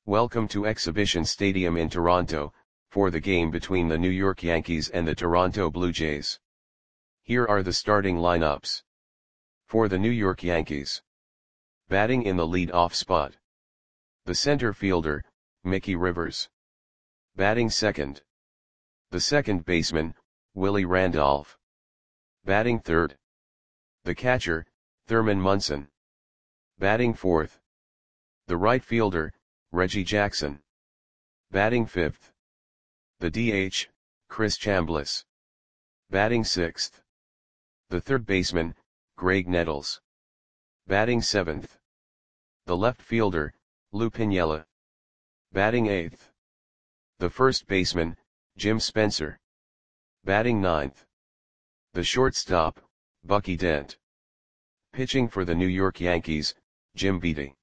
Welcome to Exhibition Stadium in Toronto, for the game between the New York Yankees and the Toronto Blue Jays. Here are the starting lineups. For the New York Yankees. Batting in the lead-off spot. The center fielder, Mickey Rivers. Batting second. The second baseman, Willie Randolph. Batting third. The catcher, Thurman Munson. Batting fourth. The right fielder, Reggie Jackson. Batting fifth. The DH, Chris Chambliss. Batting sixth. The third baseman, Graig Nettles. Batting seventh. The left fielder, Lou Piniella. Batting eighth. The first baseman, Jim Spencer. Batting ninth. The shortstop, Bucky Dent. Pitching for the New York Yankees, Jim Beattie.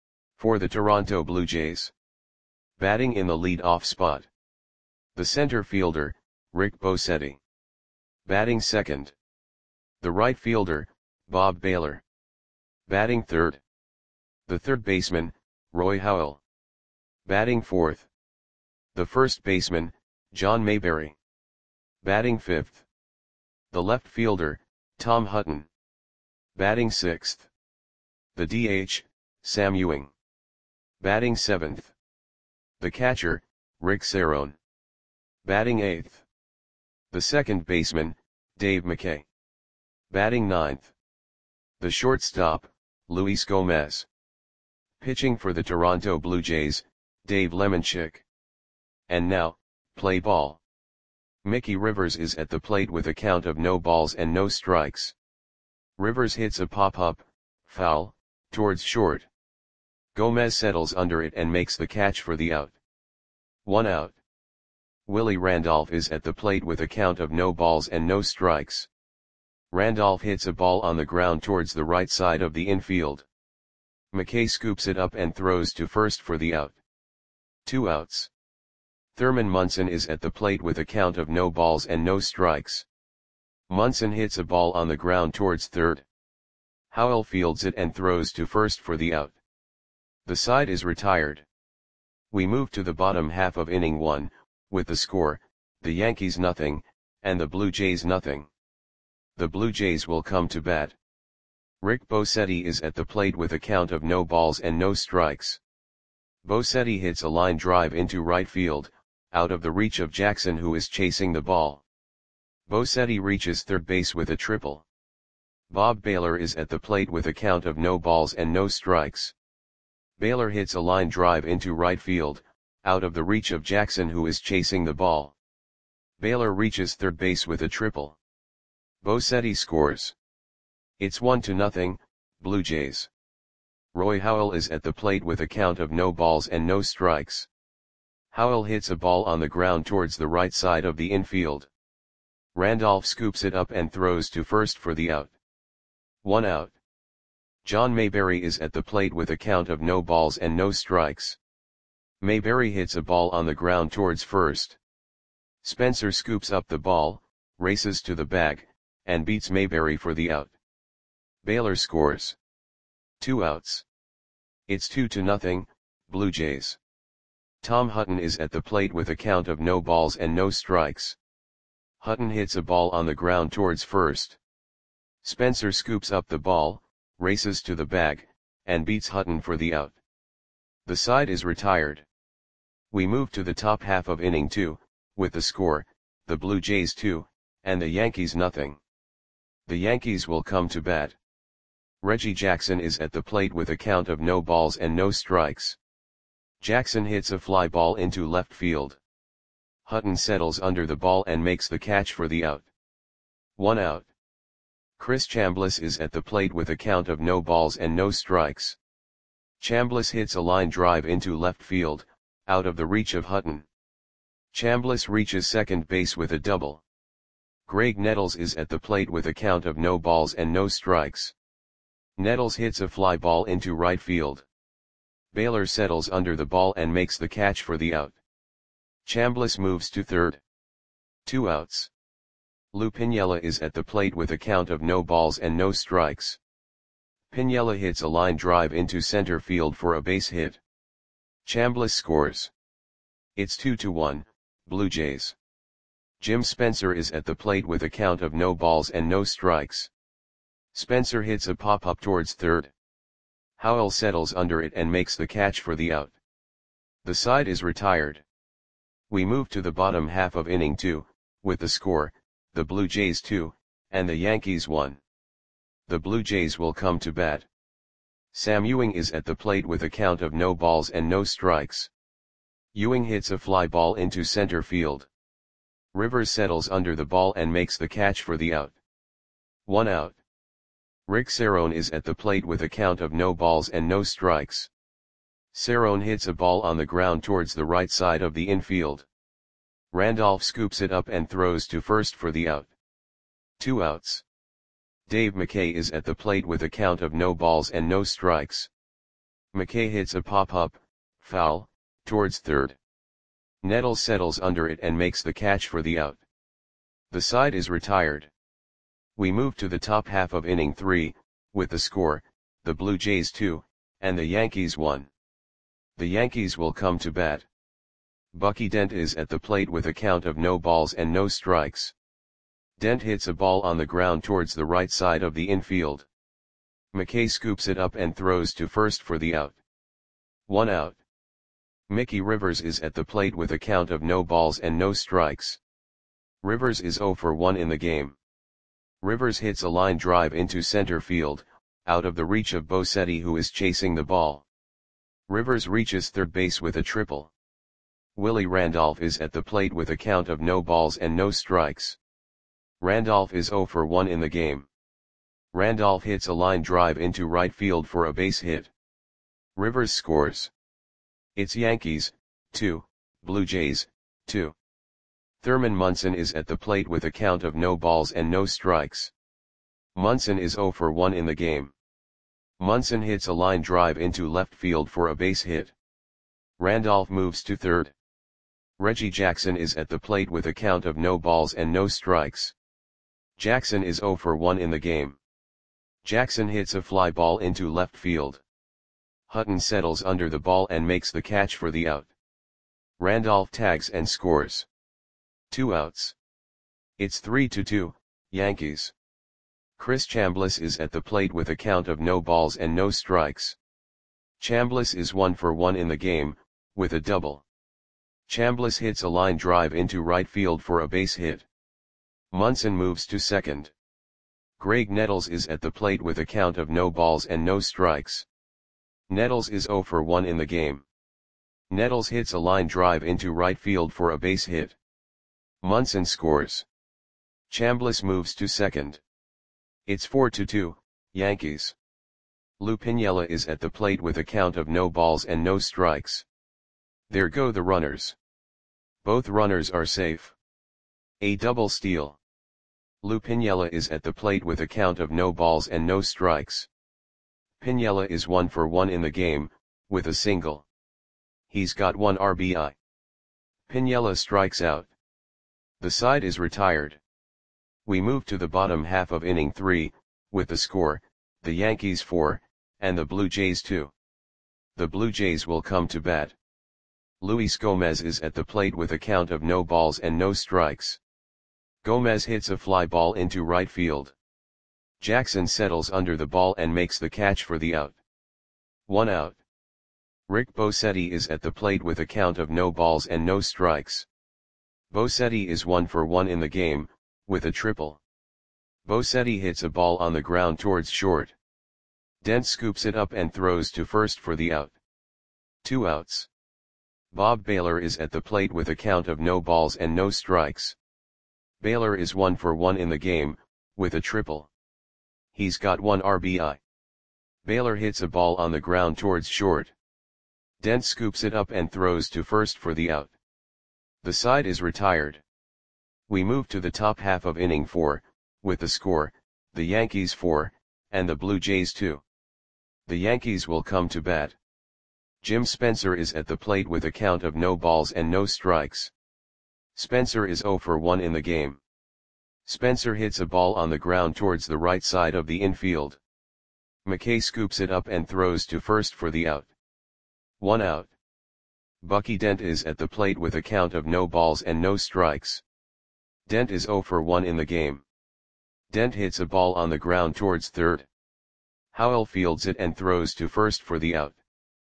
For the Toronto Blue Jays. Batting in the lead-off spot. The center fielder, Rick Bosetti. Batting second. The right fielder, Bob Baylor. Batting third. The third baseman, Roy Howell. Batting fourth. The first baseman, John Mayberry. Batting fifth. The left fielder, Tom Hutton. Batting sixth. The DH, Sam Ewing. Batting seventh. The catcher, Rick Cerone. Batting eighth. The second baseman, Dave McKay. Batting ninth. The shortstop, Luis Gomez. Pitching for the Toronto Blue Jays, Dave Lemanchik. And now, play ball. Mickey Rivers is at the plate with a count of no balls and no strikes. Rivers hits a pop-up, foul, towards short. Gomez settles under it and makes the catch for the out. 1 out. Willie Randolph is at the plate with a count of no balls and no strikes. Randolph hits a ball on the ground towards the right side of the infield. McKay scoops it up and throws to first for the out. 2 outs. Thurman Munson is at the plate with a count of no balls and no strikes. Munson hits a ball on the ground towards third. Howell fields it and throws to first for the out. The side is retired. We move to the bottom half of inning 1, with the score, the Yankees nothing, and the Blue Jays nothing. The Blue Jays will come to bat. Rick Bosetti is at the plate with a count of no balls and no strikes. Bosetti hits a line drive into right field, out of the reach of Jackson who is chasing the ball. Bosetti reaches third base with a triple. Bob Baylor is at the plate with a count of no balls and no strikes. Baylor hits a line drive into right field, out of the reach of Jackson who is chasing the ball. Baylor reaches third base with a triple. Bosetti scores. It's 1-0, Blue Jays. Roy Howell is at the plate with a count of no balls and no strikes. Howell hits a ball on the ground towards the right side of the infield. Randolph scoops it up and throws to first for the out. 1 out. John Mayberry is at the plate with a count of no balls and no strikes. Mayberry hits a ball on the ground towards first. Spencer scoops up the ball, races to the bag, and beats Mayberry for the out. Baylor scores. 2 outs. It's 2-0, Blue Jays. Tom Hutton is at the plate with a count of no balls and no strikes. Hutton hits a ball on the ground towards first. Spencer scoops up the ball, races to the bag, and beats Hutton for the out. The side is retired. We move to the top half of inning 2, with the score, the Blue Jays 2, and the Yankees nothing. The Yankees will come to bat. Reggie Jackson is at the plate with a count of no balls and no strikes. Jackson hits a fly ball into left field. Hutton settles under the ball and makes the catch for the out. 1 out. Chris Chambliss is at the plate with a count of no balls and no strikes. Chambliss hits a line drive into left field, out of the reach of Hutton. Chambliss reaches second base with a double. Graig Nettles is at the plate with a count of no balls and no strikes. Nettles hits a fly ball into right field. Baylor settles under the ball and makes the catch for the out. Chambliss moves to third. 2 outs. Lou Piniella is at the plate with a count of no balls and no strikes. Piniella hits a line drive into center field for a base hit. Chambliss scores. It's 2-1, Blue Jays. Jim Spencer is at the plate with a count of no balls and no strikes. Spencer hits a pop-up towards third. Howell settles under it and makes the catch for the out. The side is retired. We move to the bottom half of inning 2, with the score, the Blue Jays 2, and the Yankees 1. The Blue Jays will come to bat. Sam Ewing is at the plate with a count of no balls and no strikes. Ewing hits a fly ball into center field. Rivers settles under the ball and makes the catch for the out. 1 out. Rick Cerone is at the plate with a count of no balls and no strikes. Cerone hits a ball on the ground towards the right side of the infield. Randolph scoops it up and throws to first for the out. 2 outs. Dave McKay is at the plate with a count of no balls and no strikes. McKay hits a pop-up, foul, towards third. Nettles settles under it and makes the catch for the out. The side is retired. We move to the top half of inning 3, with the score, the Blue Jays 2, and the Yankees 1. The Yankees will come to bat. Bucky Dent is at the plate with a count of no balls and no strikes. Dent hits a ball on the ground towards the right side of the infield. McKay scoops it up and throws to first for the out. 1 out. Mickey Rivers is at the plate with a count of no balls and no strikes. Rivers is 0 for 1 in the game. Rivers hits a line drive into center field, out of the reach of Bosetti, who is chasing the ball. Rivers reaches third base with a triple. Willie Randolph is at the plate with a count of no balls and no strikes. Randolph is 0 for 1 in the game. Randolph hits a line drive into right field for a base hit. Rivers scores. It's Yankees, 2, Blue Jays, 2. Thurman Munson is at the plate with a count of no balls and no strikes. Munson is 0 for 1 in the game. Munson hits a line drive into left field for a base hit. Randolph moves to third. Reggie Jackson is at the plate with a count of no balls and no strikes. Jackson is 0 for 1 in the game. Jackson hits a fly ball into left field. Hutton settles under the ball and makes the catch for the out. Randolph tags and scores. 2 outs. It's 3-2, Yankees. Chris Chambliss is at the plate with a count of no balls and no strikes. Chambliss is 1 for 1 in the game, with a double. Chambliss hits a line drive into right field for a base hit. Munson moves to second. Greg Nettles is at the plate with a count of no balls and no strikes. Nettles is 0 for 1 in the game. Nettles hits a line drive into right field for a base hit. Munson scores. Chambliss moves to second. It's 4-2, Yankees. Lou Piniella is at the plate with a count of no balls and no strikes. There go the runners. Both runners are safe. A double steal. Lou Piniella is at the plate with a count of no balls and no strikes. Piniella is 1 for 1 in the game, with a single. He's got 1 RBI. Piniella strikes out. The side is retired. We move to the bottom half of inning 3, with the score, the Yankees 4, and the Blue Jays 2. The Blue Jays will come to bat. Luis Gomez is at the plate with a count of no balls and no strikes. Gomez hits a fly ball into right field. Jackson settles under the ball and makes the catch for the out. 1 out. Rick Bosetti is at the plate with a count of no balls and no strikes. Bosetti is 1 for 1 in the game, with a triple. Bosetti hits a ball on the ground towards short. Dent scoops it up and throws to first for the out. 2 outs. Bob Baylor is at the plate with a count of no balls and no strikes. Baylor is 1 for 1 in the game, with a triple. He's got 1 RBI. Baylor hits a ball on the ground towards short. Dent scoops it up and throws to first for the out. The side is retired. We move to the top half of inning 4, with the score, the Yankees 4, and the Blue Jays 2. The Yankees will come to bat. Jim Spencer is at the plate with a count of no balls and no strikes. Spencer is 0 for 1 in the game. Spencer hits a ball on the ground towards the right side of the infield. McKay scoops it up and throws to first for the out. 1 out. Bucky Dent is at the plate with a count of no balls and no strikes. Dent is 0 for 1 in the game. Dent hits a ball on the ground towards third. Howell fields it and throws to first for the out.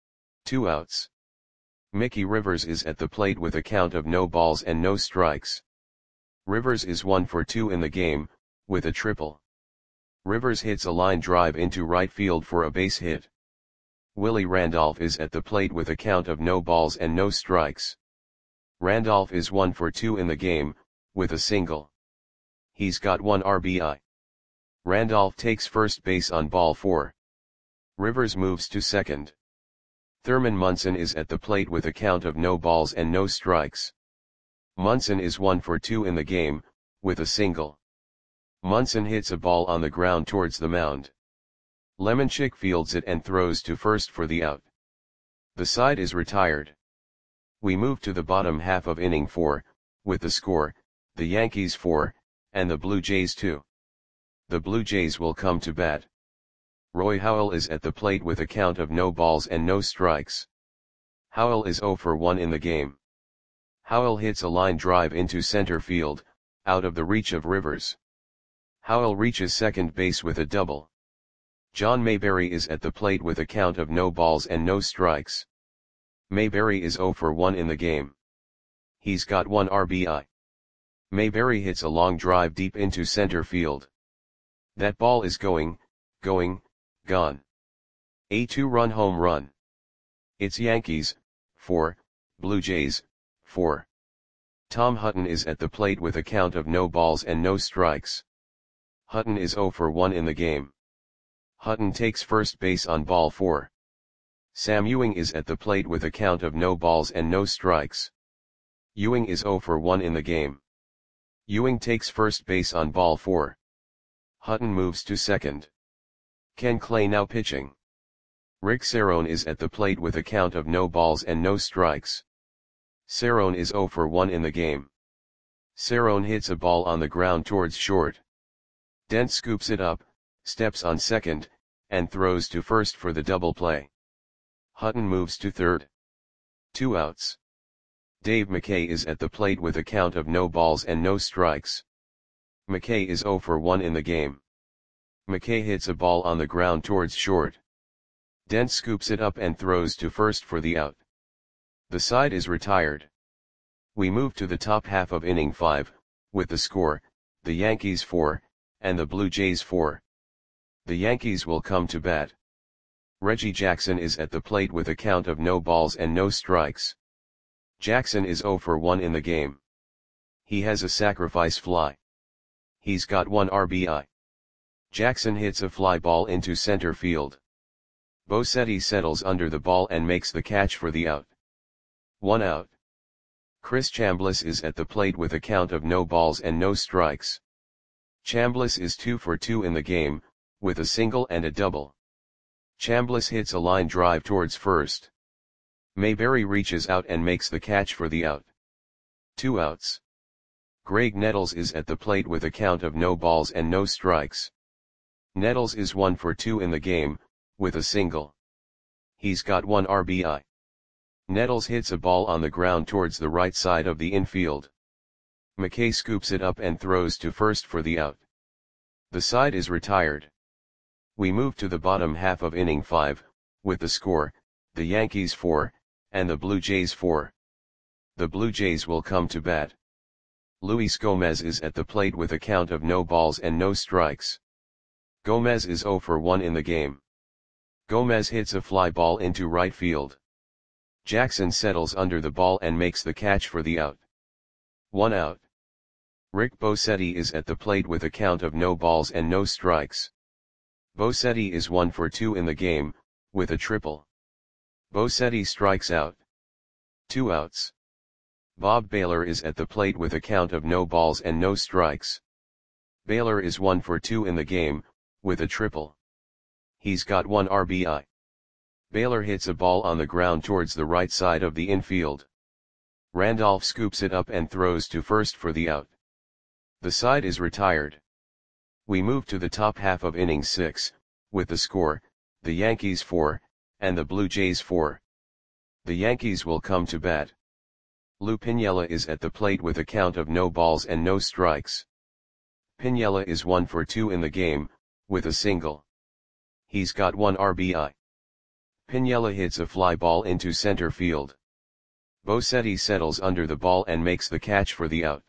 2 outs. Mickey Rivers is at the plate with a count of no balls and no strikes. Rivers is 1 for 2 in the game, with a triple. Rivers hits a line drive into right field for a base hit. Willie Randolph is at the plate with a count of no balls and no strikes. Randolph is 1 for 2 in the game, with a single. He's got 1 RBI. Randolph takes first base on ball 4. Rivers moves to second. Thurman Munson is at the plate with a count of no balls and no strikes. Munson is 1 for 2 in the game, with a single. Munson hits a ball on the ground towards the mound. Lemonchick fields it and throws to first for the out. The side is retired. We move to the bottom half of inning 4, with the score, the Yankees 4, and the Blue Jays 2. The Blue Jays will come to bat. Roy Howell is at the plate with a count of no balls and no strikes. Howell is 0 for 1 in the game. Howell hits a line drive into center field, out of the reach of Rivers. Howell reaches second base with a double. John Mayberry is at the plate with a count of no balls and no strikes. Mayberry is 0 for 1 in the game. He's got 1 RBI. Mayberry hits a long drive deep into center field. That ball is going, gone. A 2-run home run. It's Yankees, 4, Blue Jays, 4. Tom Hutton is at the plate with a count of no balls and no strikes. Hutton is 0 for 1 in the game. Hutton takes first base on ball 4. Sam Ewing is at the plate with a count of no balls and no strikes. Ewing is 0 for 1 in the game. Ewing takes first base on ball 4. Hutton moves to second. Ken Clay now pitching. Rick Cerrone is at the plate with a count of no balls and no strikes. Cerrone is 0 for 1 in the game. Cerrone hits a ball on the ground towards short. Dent scoops it up, steps on second, and throws to first for the double play. Hutton moves to third. 2 outs. Dave McKay is at the plate with a count of no balls and no strikes. McKay is 0 for 1 in the game. McKay hits a ball on the ground towards short. Dent scoops it up and throws to first for the out. The side is retired. We move to the top half of inning 5, with the score, the Yankees 4, and the Blue Jays 4. The Yankees will come to bat. Reggie Jackson is at the plate with a count of no balls and no strikes. Jackson is 0 for 1 in the game. He has a sacrifice fly. He's got 1 RBI. Jackson hits a fly ball into center field. Bosetti settles under the ball and makes the catch for the out. 1 out. Chris Chambliss is at the plate with a count of no balls and no strikes. Chambliss is 2 for 2 in the game, with a single and a double. Chambliss hits a line drive towards first. Mayberry reaches out and makes the catch for the out. 2 outs. Greg Nettles is at the plate with a count of no balls and no strikes. Nettles is 1 for 2 in the game, with a single. He's got 1 RBI. Nettles hits a ball on the ground towards the right side of the infield. McKay scoops it up and throws to first for the out. The side is retired. We move to the bottom half of inning 5, with the score, the Yankees 4, and the Blue Jays 4. The Blue Jays will come to bat. Luis Gomez is at the plate with a count of no balls and no strikes. Gomez is 0 for 1 in the game. Gomez hits a fly ball into right field. Jackson settles under the ball and makes the catch for the out. 1 out. Rick Bosetti is at the plate with a count of no balls and no strikes. Bosetti is 1 for 2 in the game, with a triple. Bosetti strikes out. 2 outs. Bob Baylor is at the plate with a count of no balls and no strikes. Baylor is 1 for 2 in the game, with a triple. He's got 1 RBI. Baylor hits a ball on the ground towards the right side of the infield. Randolph scoops it up and throws to first for the out. The side is retired. We move to the top half of inning 6, with the score, the Yankees 4, and the Blue Jays 4. The Yankees will come to bat. Lou Piniella is at the plate with a count of no balls and no strikes. Piniella is 1 for 2 in the game, with a single. He's got 1 RBI. Piniella hits a fly ball into center field. Bosetti settles under the ball and makes the catch for the out.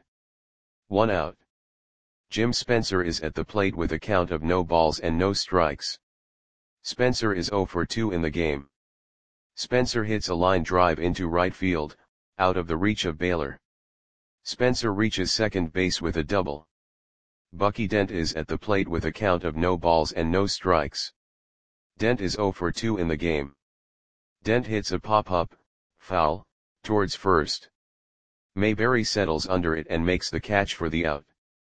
1 out. Jim Spencer is at the plate with a count of no balls and no strikes. Spencer is 0 for 2 in the game. Spencer hits a line drive into right field, out of the reach of Baylor. Spencer reaches second base with a double. Bucky Dent is at the plate with a count of no balls and no strikes. Dent is 0 for 2 in the game. Dent hits a pop-up, foul, towards first. Mayberry settles under it and makes the catch for the out.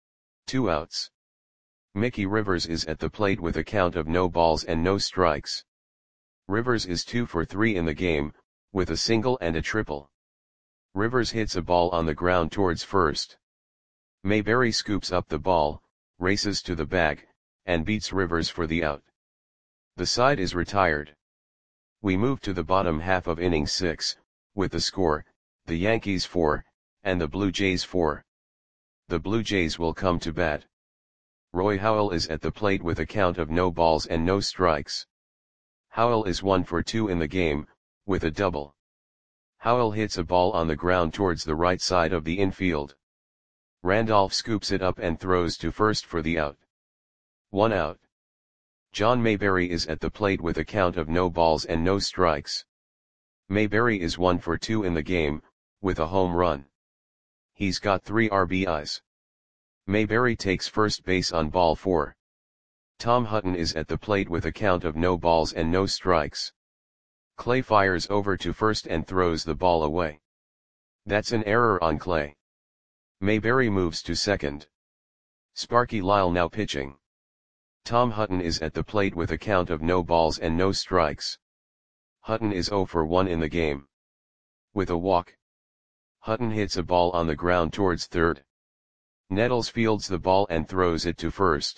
2 outs. Mickey Rivers is at the plate with a count of no balls and no strikes. Rivers is 2 for 3 in the game, with a single and a triple. Rivers hits a ball on the ground towards first. Mayberry scoops up the ball, races to the bag, and beats Rivers for the out. The side is retired. We move to the bottom half of inning 6, with the score, the Yankees 4, and the Blue Jays 4. The Blue Jays will come to bat. Roy Howell is at the plate with a count of no balls and no strikes. Howell is 1 for 2 in the game, with a double. Howell hits a ball on the ground towards the right side of the infield. Randolph scoops it up and throws to first for the out. 1 out. John Mayberry is at the plate with a count of no balls and no strikes. Mayberry is 1 for 2 in the game, with a home run. He's got 3 RBIs. Mayberry takes first base on ball 4. Tom Hutton is at the plate with a count of no balls and no strikes. Clay fires over to first and throws the ball away. That's an error on Clay. Mayberry moves to second. Sparky Lyle now pitching. Tom Hutton is at the plate with a count of no balls and no strikes. Hutton is 0 for 1 in the game. With a walk. Hutton hits a ball on the ground towards third. Nettles fields the ball and throws it to first.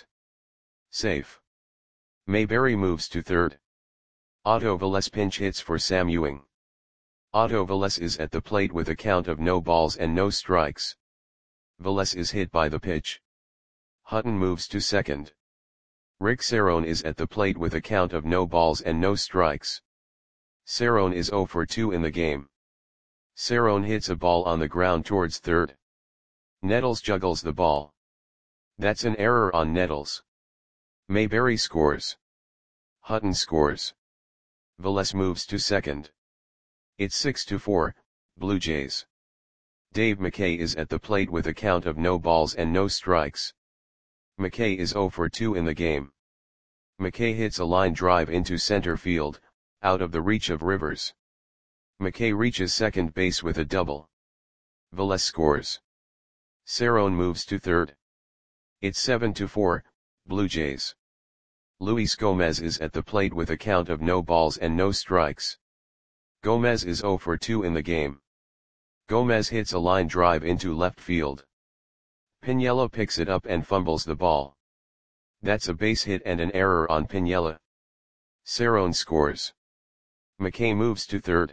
Safe. Mayberry moves to third. Otto Velez pinch hits for Sam Ewing. Otto Velez is at the plate with a count of no balls and no strikes. Velez is hit by the pitch. Hutton moves to second. Rick Cerrone is at the plate with a count of no balls and no strikes. Cerrone is 0 for 2 in the game. Cerrone hits a ball on the ground towards third. Nettles juggles the ball. That's an error on Nettles. Mayberry scores. Hutton scores. Velez moves to second. It's 6-4, Blue Jays. Dave McKay is at the plate with a count of no balls and no strikes. McKay is 0 for 2 in the game. McKay hits a line drive into center field, out of the reach of Rivers. McKay reaches second base with a double. Velez scores. Cerrone moves to third. It's 7-4, Blue Jays. Luis Gomez is at the plate with a count of no balls and no strikes. Gomez is 0 for 2 in the game. Gomez hits a line drive into left field. Piniella picks it up and fumbles the ball. That's a base hit and an error on Piniella. Cerrone scores. McKay moves to third.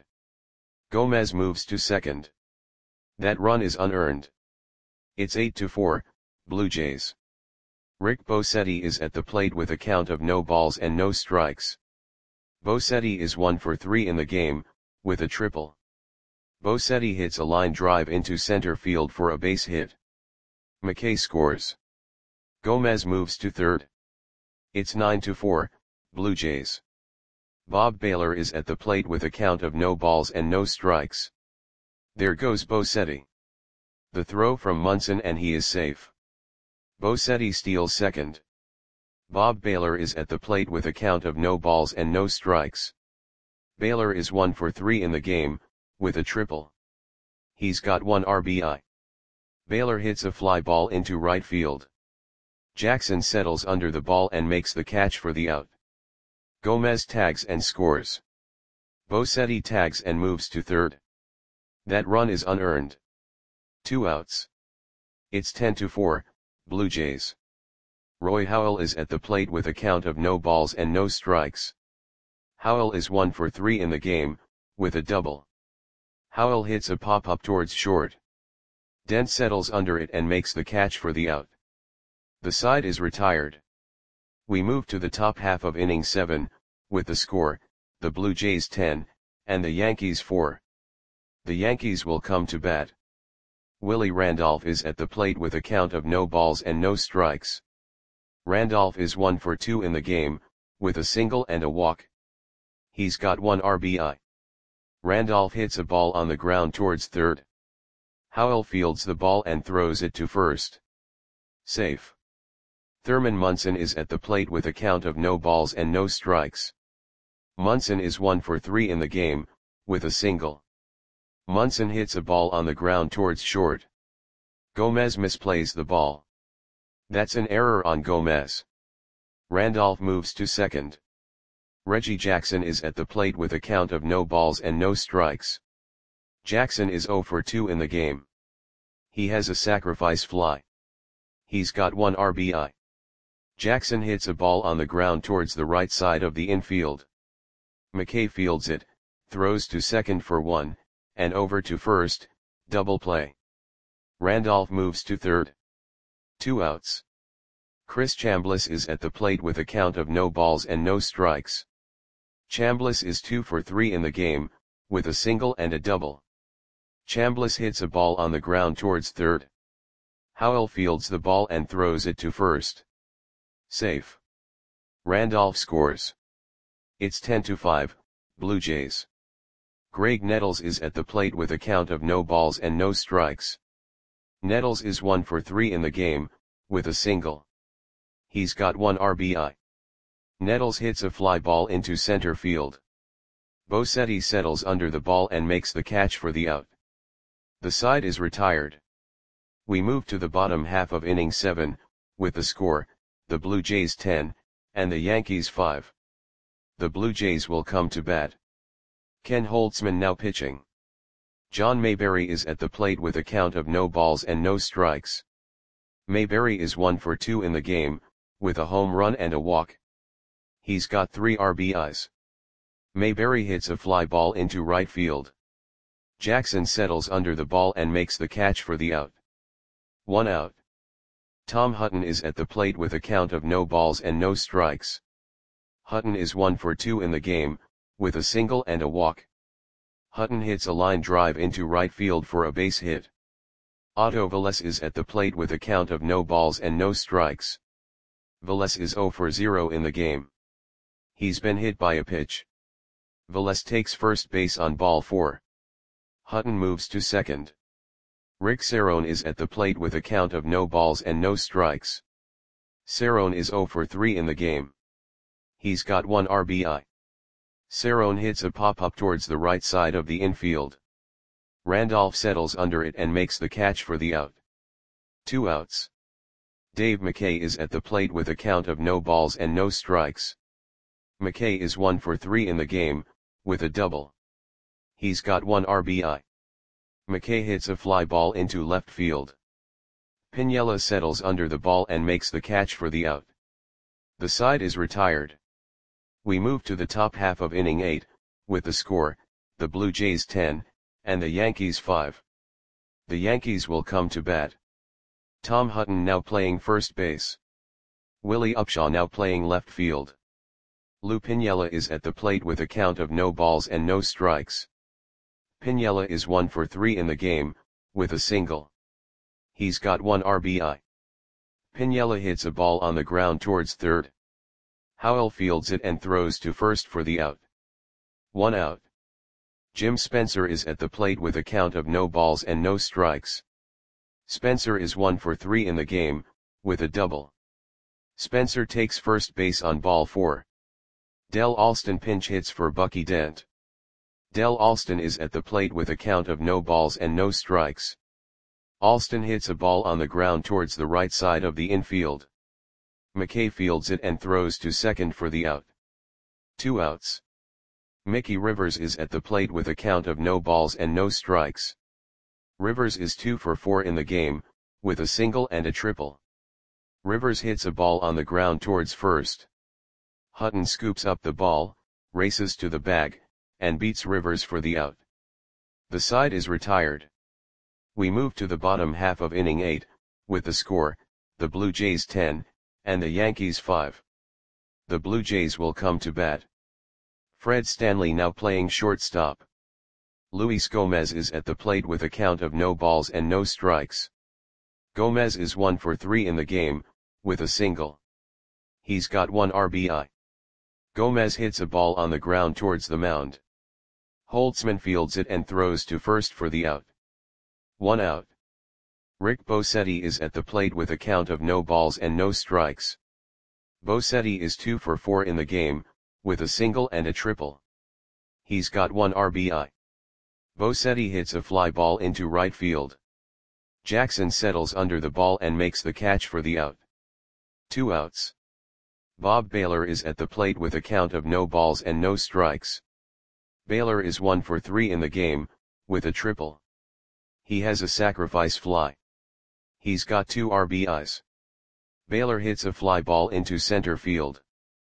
Gomez moves to second. That run is unearned. It's 8-4, Blue Jays. Rick Bosetti is at the plate with a count of no balls and no strikes. Bosetti is 1 for 3 in the game, with a triple. Bosetti hits a line drive into center field for a base hit. McKay scores. Gomez moves to third. It's 9-4, Blue Jays. Bob Baylor is at the plate with a count of no balls and no strikes. There goes Bosetti. The throw from Munson and he is safe. Bosetti steals second. Bob Baylor is at the plate with a count of no balls and no strikes. Baylor is 1 for 3 in the game, with a triple. He's got 1 RBI. Baylor hits a fly ball into right field. Jackson settles under the ball and makes the catch for the out. Gomez tags and scores. Bosetti tags and moves to third. That run is unearned. 2 outs. It's 10-4, Blue Jays. Roy Howell is at the plate with a count of no balls and no strikes. Howell is 1 for 3 in the game, with a double. Howell hits a pop-up towards short. Dent settles under it and makes the catch for the out. The side is retired. We move to the top half of inning 7, with the score, the Blue Jays 10, and the Yankees 4. The Yankees will come to bat. Willie Randolph is at the plate with a count of no balls and no strikes. Randolph is 1 for 2 in the game, with a single and a walk. He's got 1 RBI. Randolph hits a ball on the ground towards third. Howell fields the ball and throws it to first. Safe. Thurman Munson is at the plate with a count of no balls and no strikes. Munson is 1 for 3 in the game, with a single. Munson hits a ball on the ground towards short. Gomez misplays the ball. That's an error on Gomez. Randolph moves to second. Reggie Jackson is at the plate with a count of no balls and no strikes. Jackson is 0 for 2 in the game. He has a sacrifice fly. He's got 1 RBI. Jackson hits a ball on the ground towards the right side of the infield. McKay fields it, throws to second for 1, and over to first, double play. Randolph moves to third. 2 outs. Chris Chambliss is at the plate with a count of no balls and no strikes. Chambliss is 2 for 3 in the game, with a single and a double. Chambliss hits a ball on the ground towards third. Howell fields the ball and throws it to first. Safe. Randolph scores. It's 10-5, Blue Jays. Greg Nettles is at the plate with a count of no balls and no strikes. Nettles is 1 for 3 in the game, with a single. He's got 1 RBI. Nettles hits a fly ball into center field. Bosetti settles under the ball and makes the catch for the out. The side is retired. We move to the bottom half of inning 7, with the score, the Blue Jays 10, and the Yankees 5. The Blue Jays will come to bat. Ken Holtzman now pitching. John Mayberry is at the plate with a count of no balls and no strikes. Mayberry is 1 for 2 in the game, with a home run and a walk. He's got 3 RBIs. Mayberry hits a fly ball into right field. Jackson settles under the ball and makes the catch for the out. 1 out. Tom Hutton is at the plate with a count of no balls and no strikes. Hutton is 1 for 2 in the game, with a single and a walk. Hutton hits a line drive into right field for a base hit. Otto Velez is at the plate with a count of no balls and no strikes. Velez is 0 for 0 in the game. He's been hit by a pitch. Velez takes first base on ball 4. Hutton moves to second. Rick Cerrone is at the plate with a count of no balls and no strikes. Cerrone is 0 for 3 in the game. He's got 1 RBI. Cerrone hits a pop-up towards the right side of the infield. Randolph settles under it and makes the catch for the out. 2 outs. Dave McKay is at the plate with a count of no balls and no strikes. McKay is 1 for 3 in the game, with a double. He's got 1 RBI. McKay hits a fly ball into left field. Piniella settles under the ball and makes the catch for the out. The side is retired. We move to the top half of inning 8, with the score, the Blue Jays 10, and the Yankees 5. The Yankees will come to bat. Tom Hutton now playing first base. Willie Upshaw now playing left field. Lou Piniella is at the plate with a count of no balls and no strikes. Piniella is 1 for 3 in the game, with a single. He's got 1 RBI. Piniella hits a ball on the ground towards third. Howell fields it and throws to first for the out. 1 out. Jim Spencer is at the plate with a count of no balls and no strikes. Spencer is 1 for 3 in the game, with a double. Spencer takes first base on ball 4. Del Alston pinch hits for Bucky Dent. Del Alston is at the plate with a count of no balls and no strikes. Alston hits a ball on the ground towards the right side of the infield. McKay fields it and throws to second for the out. 2 outs. Mickey Rivers is at the plate with a count of no balls and no strikes. Rivers is 2 for 4 in the game, with a single and a triple. Rivers hits a ball on the ground towards first. Hutton scoops up the ball, races to the bag, and beats Rivers for the out. The side is retired. We move to the bottom half of inning 8, with the score, the Blue Jays 10, and the Yankees 5. The Blue Jays will come to bat. Fred Stanley now playing shortstop. Luis Gomez is at the plate with a count of no balls and no strikes. Gomez is 1 for 3 in the game, with a single. He's got 1 RBI. Gomez hits a ball on the ground towards the mound. Holtzman fields it and throws to first for the out. 1 out. Rick Bosetti is at the plate with a count of no balls and no strikes. Bosetti is 2 for 4 in the game, with a single and a triple. He's got 1 RBI. Bosetti hits a fly ball into right field. Jackson settles under the ball and makes the catch for the out. 2 outs. Bob Baylor is at the plate with a count of no balls and no strikes. Baylor is 1 for 3 in the game, with a triple. He has a sacrifice fly. He's got 2 RBIs. Baylor hits a fly ball into center field.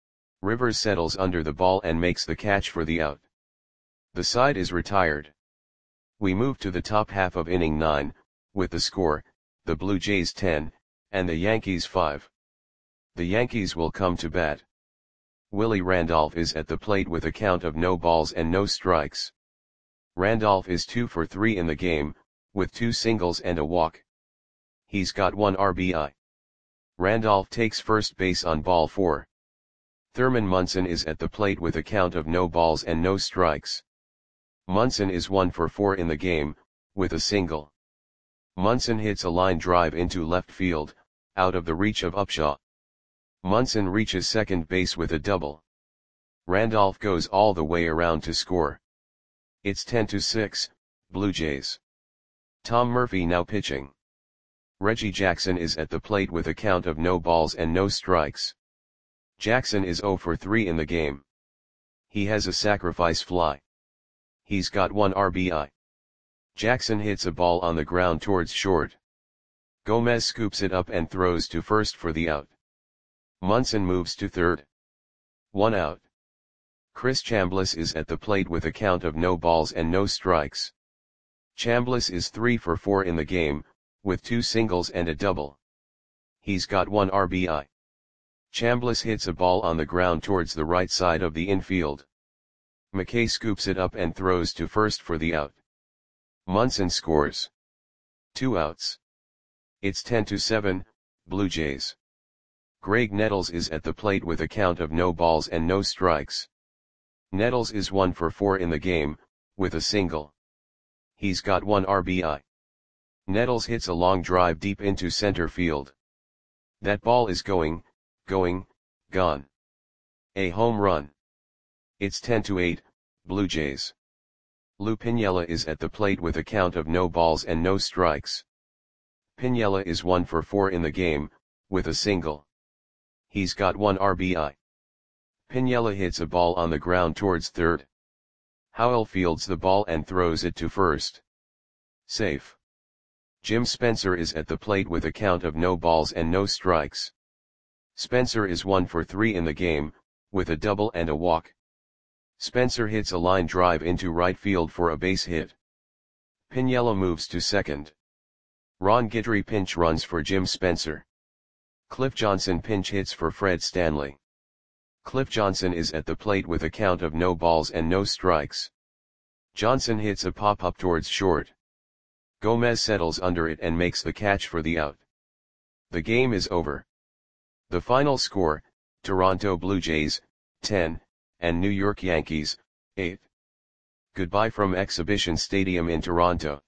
Rivers settles under the ball and makes the catch for the out. The side is retired. We move to the top half of inning 9, with the score, the Blue Jays 10, and the Yankees 5. The Yankees will come to bat. Willie Randolph is at the plate with a count of no balls and no strikes. Randolph is 2 for 3 in the game, with 2 singles and a walk. He's got 1 RBI. Randolph takes first base on ball 4. Thurman Munson is at the plate with a count of no balls and no strikes. Munson is 1 for 4 in the game, with a single. Munson hits a line drive into left field, out of the reach of Upshaw. Munson reaches second base with a double. Randolph goes all the way around to score. It's 10-6, Blue Jays. Tom Murphy now pitching. Reggie Jackson is at the plate with a count of no balls and no strikes. Jackson is 0 for 3 in the game. He has a sacrifice fly. He's got 1 RBI. Jackson hits a ball on the ground towards short. Gomez scoops it up and throws to first for the out. Munson moves to third. 1 out. Chris Chambliss is at the plate with a count of no balls and no strikes. Chambliss is 3 for 4 in the game, with 2 singles and a double. He's got 1 RBI. Chambliss hits a ball on the ground towards the right side of the infield. McKay scoops it up and throws to first for the out. Munson scores. 2 outs. It's 10-7, Blue Jays. Greg Nettles is at the plate with a count of no balls and no strikes. Nettles is 1 for 4 in the game, with a single. He's got 1 RBI. Nettles hits a long drive deep into center field. That ball is going, gone. A home run. It's 10-8, Blue Jays. Lou Piniella is at the plate with a count of no balls and no strikes. Piniella is 1 for 4 in the game, with a single. He's got 1 RBI. Piniella hits a ball on the ground towards third. Howell fields the ball and throws it to first. Safe. Jim Spencer is at the plate with a count of no balls and no strikes. Spencer is 1 for 3 in the game, with a double and a walk. Spencer hits a line drive into right field for a base hit. Piniella moves to second. Ron Guidry pinch runs for Jim Spencer. Cliff Johnson pinch hits for Fred Stanley. Cliff Johnson is at the plate with a count of no balls and no strikes. Johnson hits a pop-up towards short. Gomez settles under it and makes the catch for the out. The game is over. The final score, Toronto Blue Jays, 10, and New York Yankees, 8. Goodbye from Exhibition Stadium in Toronto.